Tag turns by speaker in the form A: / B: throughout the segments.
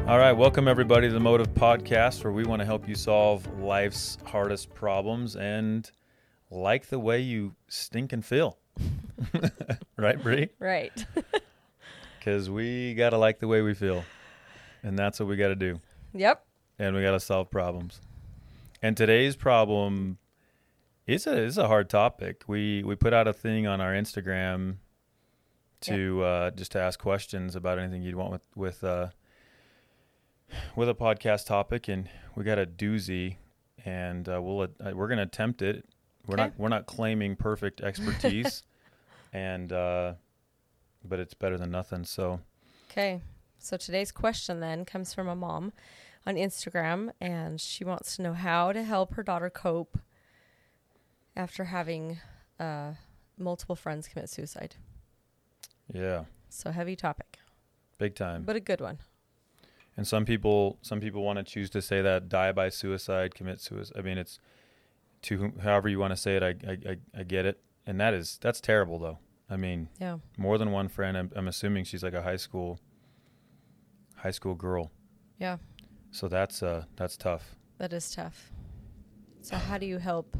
A: All right, welcome everybody to the Motive Podcast, where we want to help you solve life's hardest problems and like the way you stink and feel. Right, Bree?
B: Right.
A: Because we got to like the way we feel, and that's what we got to do.
B: Yep.
A: And we got to solve problems. And today's problem is a hard topic. We put out a thing on our Instagram to just to ask questions about anything you'd want with a podcast topic, and we got a doozy, and we're gonna attempt it. We're not claiming perfect expertise, and but it's better than nothing. So
B: today's question then comes from a mom on Instagram, and she wants to know how to help her daughter cope after having multiple friends commit suicide.
A: Yeah.
B: So heavy topic.
A: Big time.
B: But a good one.
A: And some people want to choose to say that die by suicide, commit suicide. I mean, it's however you want to say it. I get it. And that's terrible though. I mean,
B: yeah,
A: more than one friend. I'm assuming she's like a high school girl.
B: Yeah.
A: So that's tough.
B: That is tough. So how do you help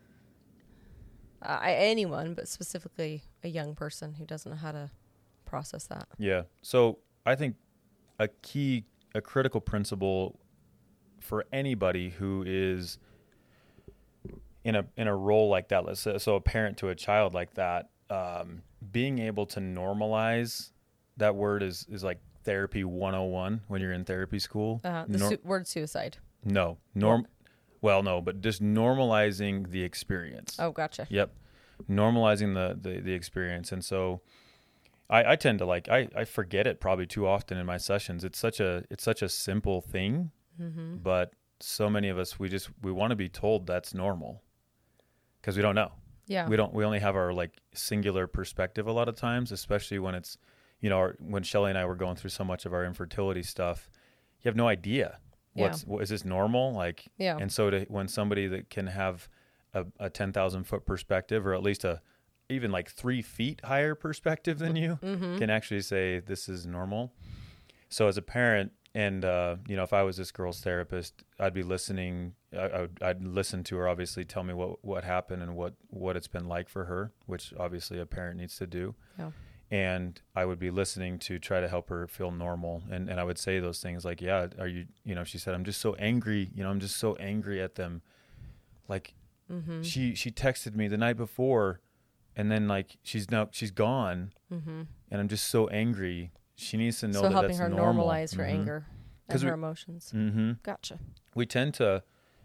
B: anyone, but specifically a young person who doesn't know how to process that?
A: Yeah. So I think a critical principle for anybody who is in a role like that, let's say, so a parent to a child like that, being able to normalize that word is like therapy 101 when you're in therapy school.
B: Word suicide.
A: No. But just normalizing the experience.
B: Oh, gotcha.
A: Yep. Normalizing the experience. And so I tend to I forget it probably too often in my sessions. It's such a simple thing,
B: mm-hmm.
A: but so many of us, we want to be told that's normal because we don't know.
B: Yeah.
A: We only have our like singular perspective a lot of times, especially when it's, when Shelly and I were going through so much of our infertility stuff, you have no idea is this normal? Like,
B: yeah.
A: And so when somebody that can have a 10,000 foot perspective, or at least even like 3 feet higher perspective than you,
B: mm-hmm.
A: can actually say this is normal. So as a parent, and if I was this girl's therapist, I'd be listening. I'd listen to her, obviously tell me what happened and what it's been like for her, which obviously a parent needs to do.
B: Yeah.
A: And I would be listening to try to help her feel normal. And I would say those things like, yeah, are you, she said, I'm just so angry. I'm just so angry at them. Like,
B: mm-hmm.
A: she texted me the night before, and then like she's gone,
B: mm-hmm.
A: and I'm just so angry. She needs to know
B: that
A: that's normal.
B: So helping her normalize her
A: mm-hmm.
B: anger and her emotions.
A: Mm-hmm.
B: Gotcha.
A: We tend to,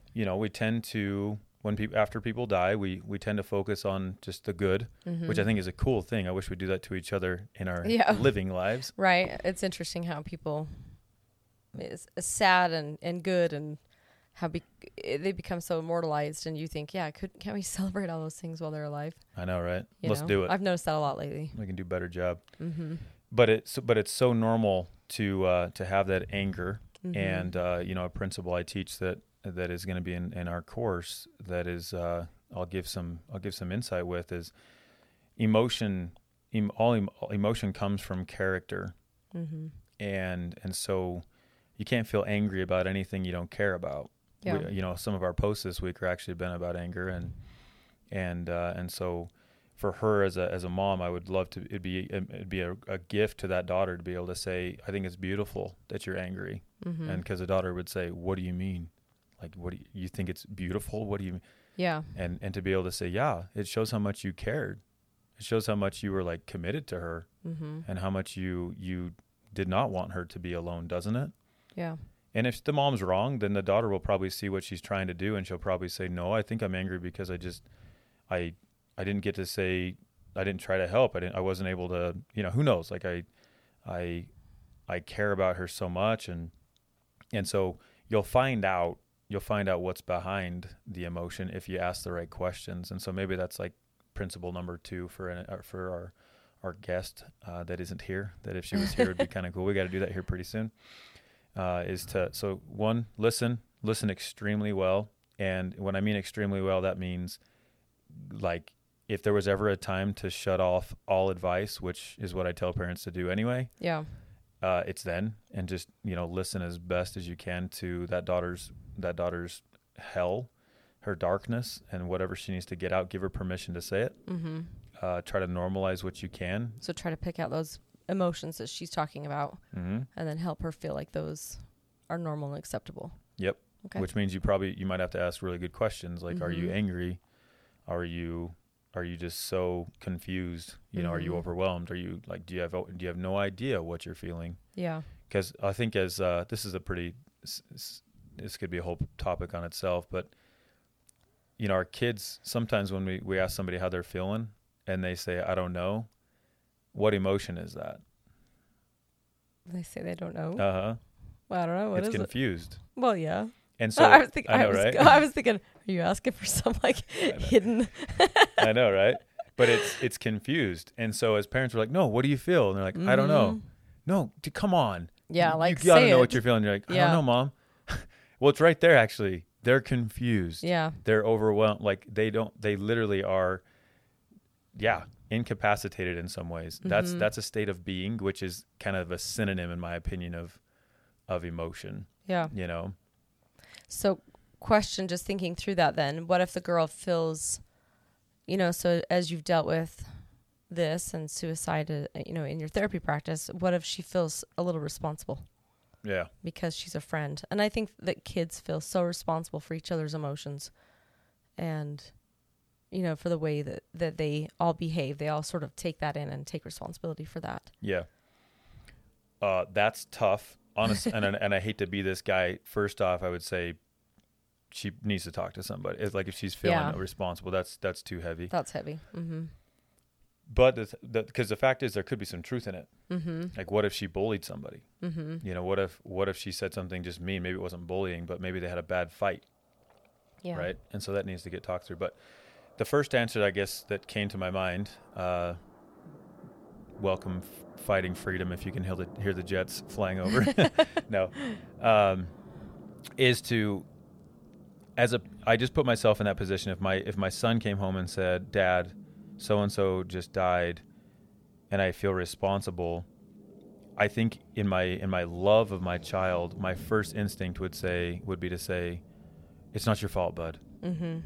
A: after people die, we tend to focus on just the good,
B: mm-hmm.
A: which I think is a cool thing. I wish we'd do that to each other in our living lives.
B: Right. It's interesting how people is sad and good, and how they become so immortalized, and you think, can't we celebrate all those things while they're alive?
A: I know, right? Let's do it.
B: I've noticed that a lot lately.
A: We can do a better job.
B: Mm-hmm.
A: But it's so normal to have that anger,
B: mm-hmm.
A: and a principle I teach that is going to be in our course that is I'll give some insight with is emotion. All emotion comes from character,
B: mm-hmm.
A: and so you can't feel angry about anything you don't care about.
B: Yeah.
A: Some of our posts this week are actually been about anger, and so for her as a mom, I would love to. It'd be a gift to that daughter to be able to say, I think it's beautiful that you're angry,
B: mm-hmm.
A: and because the daughter would say, what do you mean? Like, what do you think it's beautiful? What do you mean?
B: Yeah.
A: And to be able to say, it shows how much you cared. It shows how much you were like committed to her,
B: mm-hmm.
A: and how much you did not want her to be alone, doesn't it?
B: Yeah.
A: And if the mom's wrong, then the daughter will probably see what she's trying to do, and she'll probably say, no, I think I'm angry because I didn't get to say, I didn't try to help. I wasn't able to, who knows? Like I care about her so much. And so you'll find out what's behind the emotion if you ask the right questions. And so maybe that's like principle number 2 for our guest that isn't here, that if she was here, it'd be kind of cool. We got to do that here pretty soon. So one, listen extremely well. And when I mean extremely well, that means like if there was ever a time to shut off all advice, which is what I tell parents to do anyway.
B: Yeah.
A: it's then, and just, listen as best as you can to that daughter's hell, her darkness, and whatever she needs to get out. Give her permission to say it.
B: Mm-hmm.
A: Try to normalize what you can.
B: So try to pick out those emotions that she's talking about,
A: Mm-hmm.
B: and then help her feel like those are normal and acceptable.
A: Yep.
B: Okay.
A: Which means you might have to ask really good questions, like, are you angry? Are you just so confused? Are you overwhelmed? Are you like, do you have no idea what you're feeling?
B: Yeah.
A: Because I think this is this could be a whole topic on itself, but our kids, sometimes when we ask somebody how they're feeling and they say, I don't know, what emotion is that?
B: They say they don't know.
A: Uh-huh.
B: Well, I don't know. What
A: it's
B: is
A: confused.
B: it? Well, yeah.
A: And so
B: I was thinking,
A: right?
B: I was thinking, are you asking for some hidden?
A: I know, right? But it's confused. And so as parents, we're like, no, what do you feel? And they're like, I don't know. No, come on.
B: Yeah,
A: you gotta know what you're feeling. You're like, I don't know, Mom. Well, it's right there, actually. They're confused.
B: Yeah.
A: They're overwhelmed. Like they literally are, incapacitated in some ways.
B: Mm-hmm.
A: That's a state of being, which is kind of a synonym, in my opinion, of emotion.
B: Yeah. So question, just thinking through that then, what if the girl feels, so as you've dealt with this and suicide, in your therapy practice, what if she feels a little responsible?
A: Yeah.
B: Because she's a friend. And I think that kids feel so responsible for each other's emotions and, for the way that they all behave. They all sort of take that in and take responsibility for that.
A: Yeah. That's tough. Honest, and I hate to be this guy. First off, I would say she needs to talk to somebody. It's like if she's feeling responsible, that's too heavy.
B: That's heavy. Mm-hmm.
A: But because the fact is, there could be some truth in it.
B: Mm-hmm.
A: Like, what if she bullied somebody?
B: Mm-hmm.
A: What if she said something just mean? Maybe it wasn't bullying, but maybe they had a bad fight.
B: Yeah.
A: Right. And so that needs to get talked through. But the first answer, I guess, that came to my mind, welcome fighting freedom, if you can hear the jets flying over. No, is to, I just put myself in that position. If my son came home and said, Dad, so-and-so just died and I feel responsible, I think in my love of my child, my first instinct would be to say, it's not your fault, bud.
B: Mm-hmm.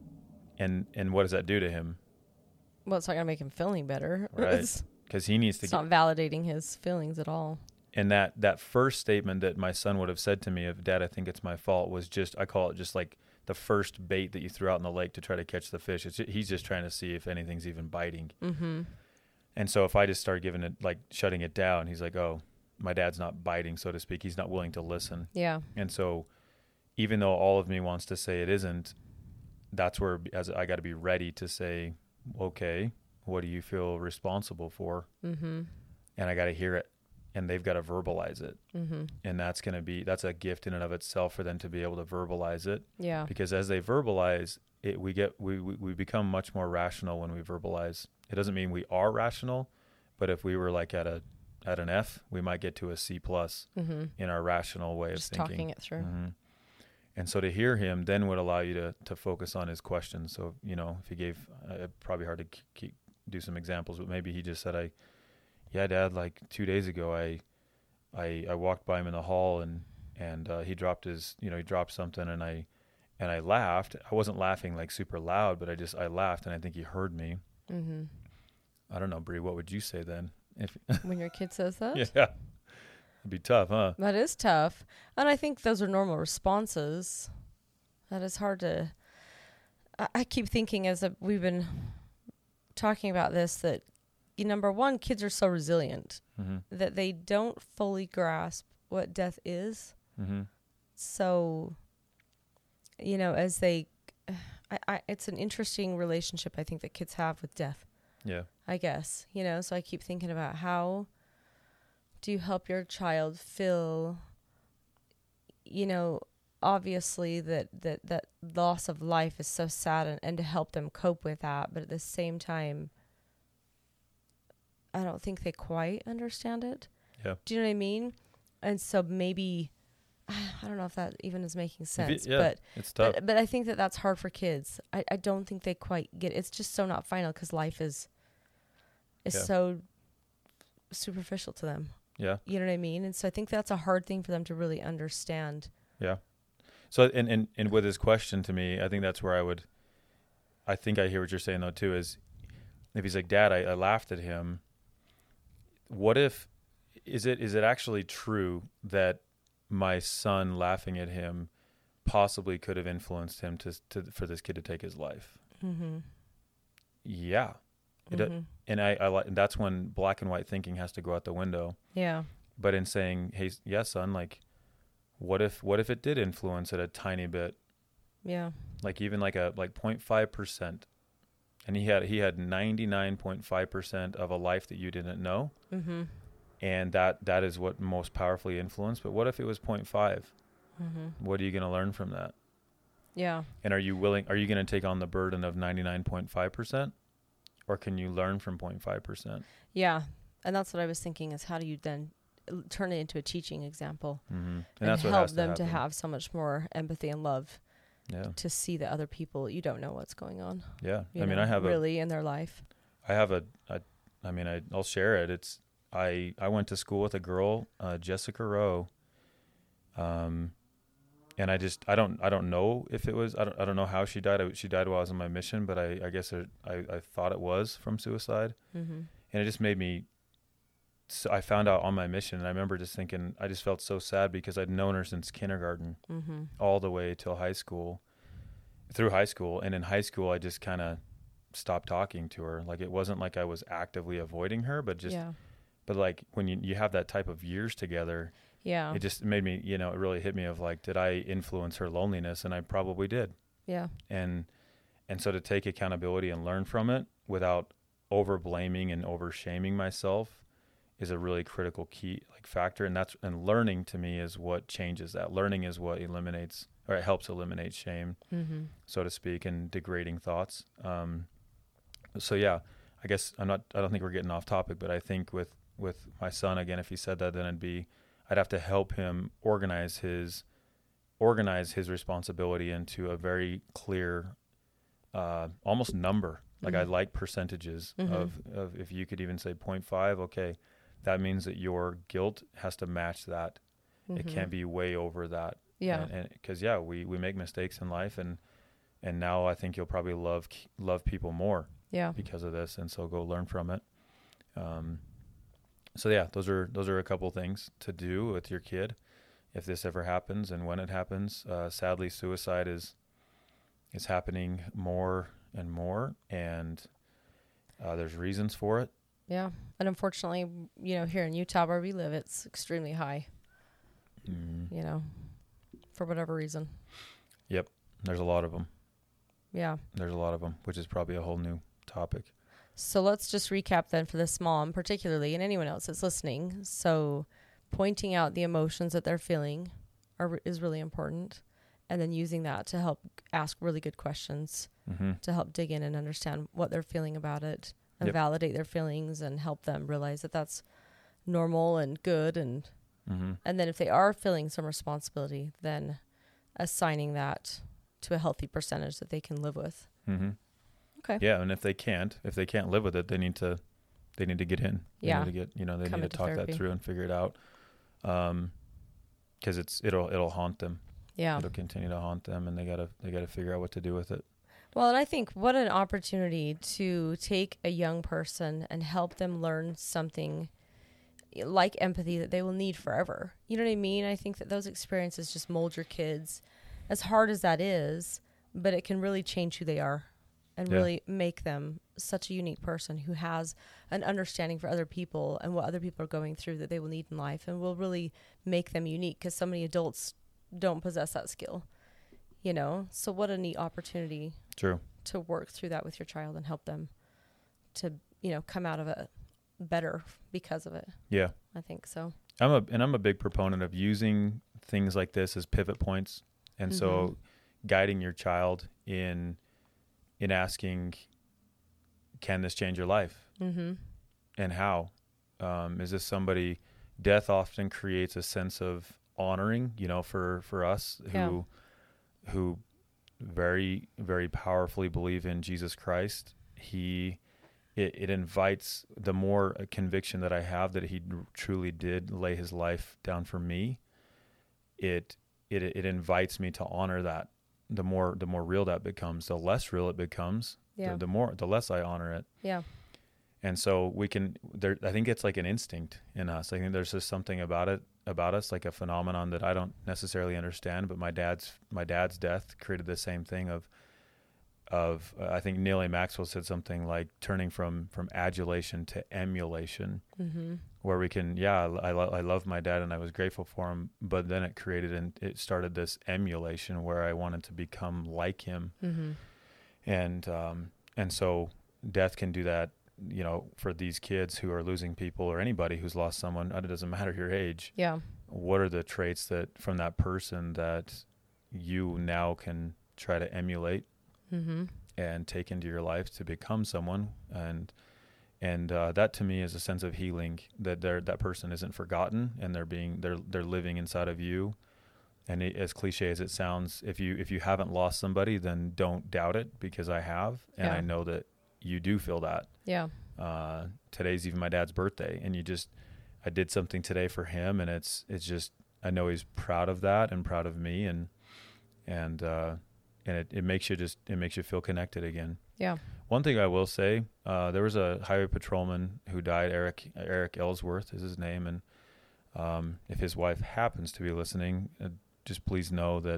A: And what does that do to him?
B: Well, it's not going to make him feel any better.
A: Right. Because he needs to
B: It's not validating his feelings at all.
A: And that first statement that my son would have said to me of, Dad, I think it's my fault, was just, I call it just like the first bait that you threw out in the lake to try to catch the fish. He's just trying to see if anything's even biting.
B: Mm-hmm.
A: And so if I just start giving it, like shutting it down, he's like, oh, my dad's not biting, so to speak. He's not willing to listen.
B: Yeah.
A: And so even though all of me wants to say it isn't, that's where I got to be ready to say, okay, what do you feel responsible for?
B: Mm-hmm.
A: And I got to hear it, and they've got to verbalize it.
B: Mm-hmm.
A: And that's a gift in and of itself for them to be able to verbalize it.
B: Yeah.
A: Because as they verbalize it, we become much more rational when we verbalize. It doesn't mean we are rational, but if we were like at an F, we might get to a C+ in our rational way
B: Just
A: of thinking.
B: talking it through.
A: Mm-hmm. And so to hear him then would allow you to focus on his questions. So, if he gave, probably hard to do some examples, but maybe he just said, Dad, like 2 days ago, I walked by him in the hall and he dropped he dropped something and I laughed. I wasn't laughing like super loud, but I laughed, and I think he heard me.
B: Mm-hmm.
A: I don't know, Bree, what would you say then?
B: When your kid says that?
A: Yeah. It'd be tough, huh?
B: That is tough. And I think those are normal responses. That is hard to... I keep thinking as we've been talking about this that, number one, kids are so resilient that they don't fully grasp what death is.
A: Mm-hmm.
B: So, as they... it's an interesting relationship, I think, that kids have with death.
A: Yeah.
B: I guess, so I keep thinking about how do you help your child feel, obviously that loss of life is so sad and to help them cope with that. But at the same time, I don't think they quite understand it.
A: Yeah.
B: Do you know what I mean? And so maybe, I don't know if that even is making sense,
A: but it's tough.
B: But I think that's hard for kids. I don't think they quite get it. It's just so not final because life is so superficial to them.
A: Yeah.
B: You know what I mean? And so I think that's a hard thing for them to really understand.
A: Yeah. So, and with his question to me, I think that's where I think I hear what you're saying though too, is if he's like, Dad, I laughed at him. What if, is it actually true that my son laughing at him possibly could have influenced him for this kid to take his life?
B: Mm-hmm.
A: Yeah.
B: Mm-hmm.
A: And and that's when black and white thinking has to go out the window.
B: Yeah.
A: But in saying, hey, yeah, son, like, what if it did influence it a tiny bit?
B: Yeah.
A: Like even like 0.5%. And he had 99.5% of a life that you didn't know.
B: Mm-hmm.
A: And that is what most powerfully influenced. But what if it was 0.5?
B: Mm-hmm.
A: What are you going to learn from that?
B: Yeah.
A: And are you going to take on the burden of 99.5%? Or can you learn from 0.5%?
B: Yeah. And that's what I was thinking, is how do you then turn it into a teaching example?
A: Mm-hmm. And
B: help
A: that's what has to
B: them
A: happen.
B: to have so much more empathy and love.
A: Yeah.
B: To see that other people, you don't know what's going on.
A: Yeah.
B: I
A: mean, I have
B: really in their life.
A: I'll share it. I went to school with a girl, Jessica Rowe. And I don't know if it was, I don't know how she died. She died while I was on my mission, but I guess I thought it was from suicide.
B: Mm-hmm.
A: And it just made me, so I found out on my mission, and I remember just thinking, I just felt so sad because I'd known her since kindergarten,
B: Mm-hmm.
A: all the way till through high school. And in high school, I just kind of stopped talking to her. Like, it wasn't like I was actively avoiding her, but but like when you have that type of years together,
B: it
A: just made me, it really hit me of like, did I influence her loneliness? And I probably did.
B: Yeah.
A: And so to take accountability and learn from it without over blaming and over shaming myself is a really critical key factor. And learning to me is what changes that. Learning is what eliminates, or it helps eliminate shame,
B: Mm-hmm.
A: so to speak, and degrading thoughts. So yeah, I guess I don't think we're getting off topic, but I think with my son, again, if he said that, then I'd have to help him organize his responsibility into a very clear, almost number. Like, I like percentages of if you could even say 0.5, okay, that means that your guilt has to match that. It can't be way over that.
B: Yeah.
A: And because we make mistakes in life, and now I think you'll probably love people more.
B: Yeah.
A: Because of this, and so go learn from it. So yeah, those are a couple things to do with your kid if this ever happens, and when it happens. Sadly, suicide is happening more and more, and there's reasons for it.
B: Yeah. And unfortunately, here in Utah where we live, it's extremely high.
A: Mm-hmm.
B: For whatever reason.
A: Yep. There's a lot of them.
B: Yeah.
A: There's a lot of them, which is probably a whole new topic.
B: So let's just recap then for this mom particularly, and anyone else that's listening. So pointing out the emotions that they're feeling is really important, and then using that to help ask really good questions to help dig in and understand what they're feeling about it, and validate their feelings and help them realize that that's normal and good. And and then if they are feeling some responsibility, then assigning that to a healthy percentage that they can live with.
A: Mm-hmm.
B: Okay.
A: Yeah, and if they can't live with it, they need to get in. They need to get, they need to talk
B: therapy.
A: that through and figure it out. Because it'll haunt them.
B: Yeah.
A: It'll continue to haunt them, and they gotta figure out what to do with it.
B: Well, and I think what an opportunity to take a young person and help them learn something like empathy that they will need forever. You know what I mean? I think that those experiences just mold your kids, as hard as that is, but it can really change who they are and really make them such a unique person who has an understanding for other people and what other people are going through that they will need in life, and will really make them unique, because so many adults don't possess that skill. So what a neat opportunity.
A: True.
B: To work through that with your child and help them to, come out of it better because of it.
A: Yeah.
B: I think so.
A: I'm a big proponent of using things like this as pivot points. And so guiding your child in asking, can this change your life? Mm-hmm. And how? Is this somebody? Death often creates a sense of honoring, for us who very, very powerfully believe in Jesus Christ. He it invites the more conviction that I have that he truly did lay his life down for me. It invites me to honor that. The more real that becomes, the less real it becomes.
B: Yeah.
A: The less I honor it.
B: Yeah.
A: And so I think it's like an instinct in us. I think there's just something about us, like a phenomenon that I don't necessarily understand, but my dad's death created the same thing of I think Neil A. Maxwell said something like turning from adulation to emulation, where we can, I love my dad and I was grateful for him, but then it started this emulation where I wanted to become like him. And so death can do that, for these kids who are losing people or anybody who's lost someone. It doesn't matter your age.
B: Yeah.
A: What are the traits that from that person that you now can try to emulate and take into your life to become someone? And that to me is a sense of healing, that that person isn't forgotten and they're living inside of you. And as cliche as it sounds, if you haven't lost somebody, then don't doubt it, because I have, and I know that you do feel that.
B: Yeah.
A: Today's even my dad's birthday, and I did something today for him, and it's just, I know he's proud of that and proud of me, and it makes you feel connected again.
B: Yeah.
A: One thing I will say, there was a highway patrolman who died, Eric Ellsworth is his name, and if his wife happens to be listening, just please know that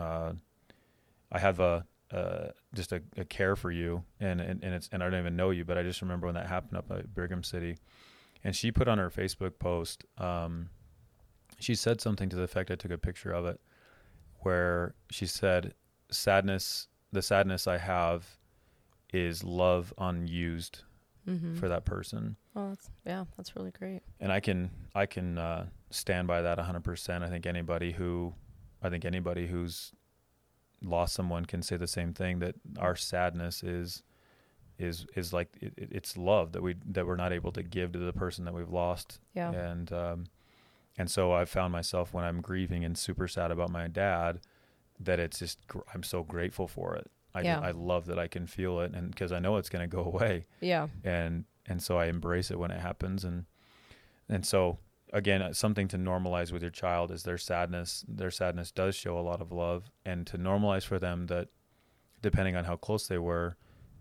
A: I have just a care for you, and I don't even know you, but I just remember when that happened up at Brigham City, and she put on her Facebook post, she said something to the effect, I took a picture of it, where she said, the sadness I have is love unused for that person.
B: Well, that's really great.
A: And I can stand by that 100%. I think anybody who's lost someone can say the same thing, that our sadness is like it's love that we're not able to give to the person that we've lost.
B: Yeah.
A: And so I've found myself when I'm grieving and super sad about my dad, that it's just, I'm so grateful for it. I love that I can feel it, and because I know it's going to go away.
B: Yeah.
A: And so I embrace it when it happens. And so again, something to normalize with your child is their sadness. Their sadness does show a lot of love, and to normalize for them that depending on how close they were,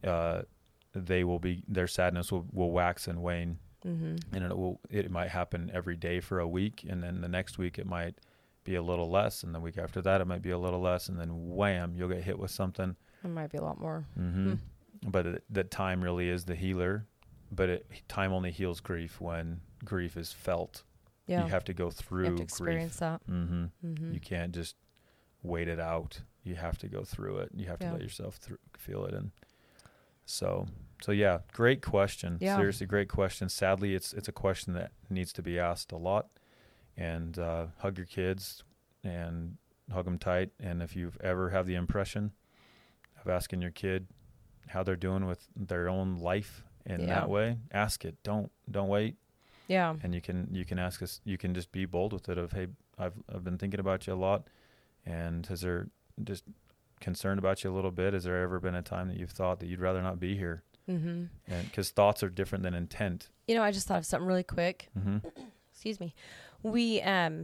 A: their sadness will wax and wane. And it might happen every day for a week, and then the next week it might be a little less, and the week after that it might be a little less, and then wham, you'll get hit with something.
B: It might be a lot more.
A: But that time really is the healer, but time only heals grief when grief is felt.
B: Yeah.
A: You have to go through
B: you have to experience
A: grief.
B: that.
A: You can't just wait it out. You have to go through it. You have to let yourself feel it. And so yeah, great question.
B: Yeah.
A: Seriously, great question. Sadly, it's a question that needs to be asked a lot. And hug your kids and hug them tight. And if you've ever have the impression of asking your kid how they're doing with their own life in that way, ask it. Don't wait.
B: Yeah.
A: And you can ask us. You can just be bold with it. Of, hey, I've been thinking about you a lot, and has there just concerned about you a little bit? Has there ever been a time that you've thought that you'd rather not be here? And because thoughts are different than intent.
B: I just thought of something really quick. Excuse me. We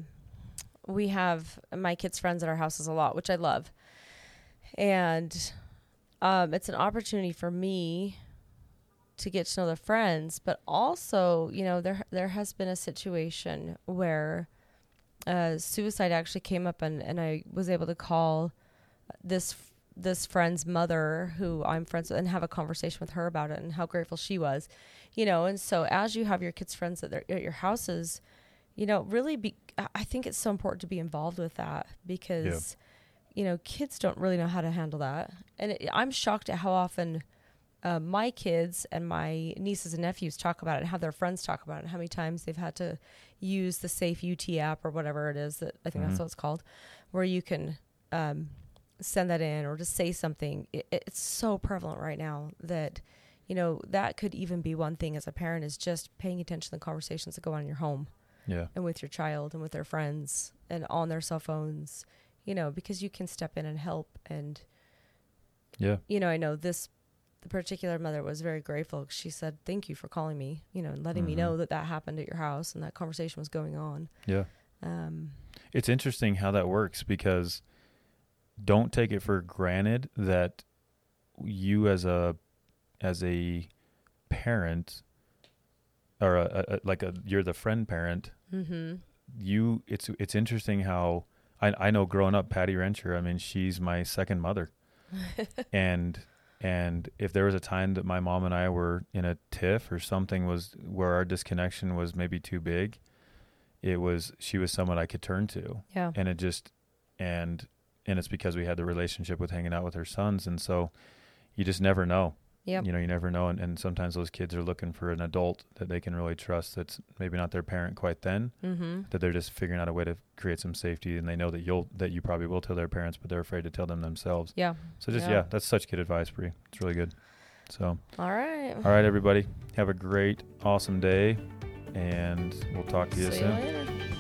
B: have my kids' friends at our houses a lot, which I love, and it's an opportunity for me to get to know their friends, but also, there has been a situation where suicide actually came up, and I was able to call this friend's mother, who I'm friends with, and have a conversation with her about it and how grateful she was, and so as you have your kids' friends at your houses, really I think it's so important to be involved with that, because, kids don't really know how to handle that. And I'm shocked at how often my kids and my nieces and nephews talk about it, and how their friends talk about it, and how many times they've had to use the Safe UT app or whatever it is, that I think that's what it's called, where you can send that in or just say something. It's so prevalent right now that, that could even be one thing as a parent, is just paying attention to the conversations that go on in your home.
A: Yeah.
B: And with your child and with their friends and on their cell phones, because you can step in and help. And, I know this the particular mother was very grateful. She said, "Thank you for calling me, and letting me know that happened at your house and that conversation was going on."
A: Yeah. It's interesting how that works, because don't take it for granted that you as a parent, or you're the friend parent.
B: Mm-hmm.
A: It's interesting how I know growing up, Patty Rencher, I mean, she's my second mother. and if there was a time that my mom and I were in a tiff or something was where our disconnection was maybe too big, she was someone I could turn to.
B: Yeah.
A: And it just, and it's because we had the relationship with hanging out with her sons. And so you just never know.
B: Yeah.
A: You never know. And sometimes those kids are looking for an adult that they can really trust, that's maybe not their parent quite then, that they're just figuring out a way to create some safety, and they know that you probably will tell their parents, but they're afraid to tell them themselves.
B: Yeah.
A: So that's such good advice, Bree. It's really good. So,
B: all right,
A: everybody, have a great, awesome day, and we'll talk to you soon.
B: See you later.